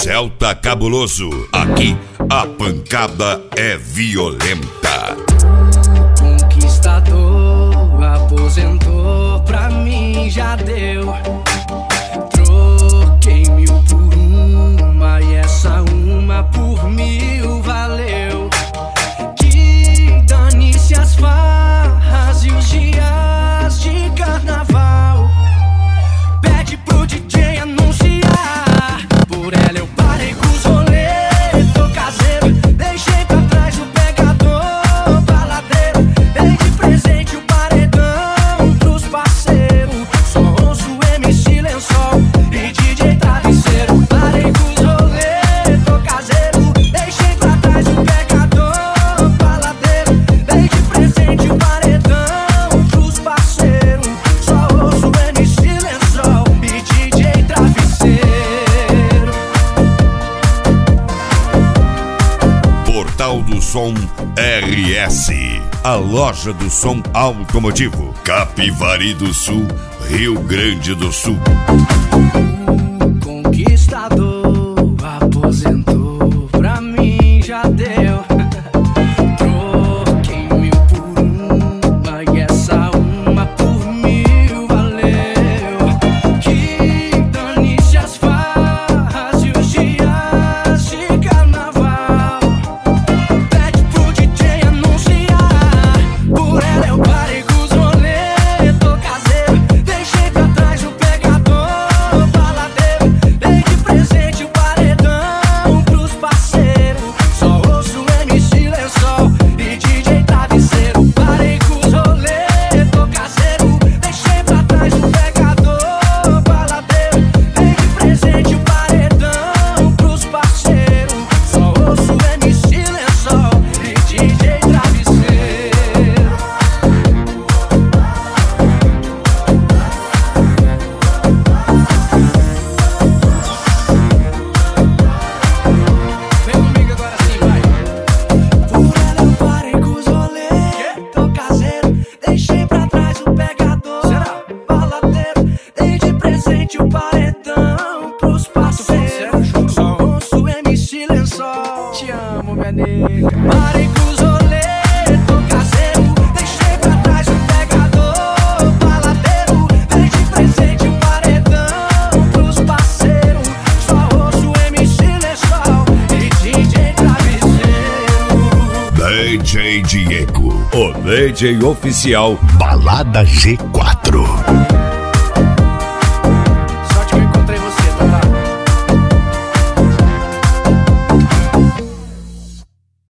Celta Cabuloso, aqui a pancada é violenta. Conquistador, aposentou, pra mim já deu. Troquei 1000 por uma e essa uma por 1000 valeu. Que dane-se as farras e os dias de carnaval. Pede pro DJ anunciar, por ela eu parei com os rolês. Tô caseiro, deixei pra trás o pegador baladeiro. Dei de presente o paredão pros parceiros. Só ouço MC Lençol e DJ Travesseiro. Parei com os rolês, tô caseiro, deixei pra trás o pegador baladeiro. Dei de presente o paredão pros parceiros. Só ouço MC Lençol e DJ Travesseiro. Portal do Som RS, a loja do som automotivo, Capivari do Sul, Rio Grande do Sul. Conquistador, aposentou, pra mim já deu. Troquei 1000 por uma e essa uma por 1000 valeu. Que dane-se as farras e os dias de carnaval. Pede pro DJ anunciar, por ela eu parei com os rolês. Tô caseiro, deixei pra trás o pegador baladeiro. Dei de presente o paredão pros parceiros. Só ouço MC Lençol e DJ Travesseiro. Parei com os rolês, tô caseiro, deixei pra trás o pegador baladeiro. Dei de presente o paredão pros parceiros. Só ouço MC Lençol e DJ Travesseiro. Vem comigo agora sim, vai. Por ela eu parei com os rolês. Tô caseiro, deixei pra trás o pegador baladeiro. Dei de presente o paredão pros parceiros. Só ouço MC Lençol. Te amo, minha nega. Parei com os rolês. Tô caseiro, deixei pra trás o pegador baladeiro. Dei de presente o paredão pros parceiros. Só ouço MC Lençol e DJ Travesseiro. DJ Diego, o DJ oficial Balada G4.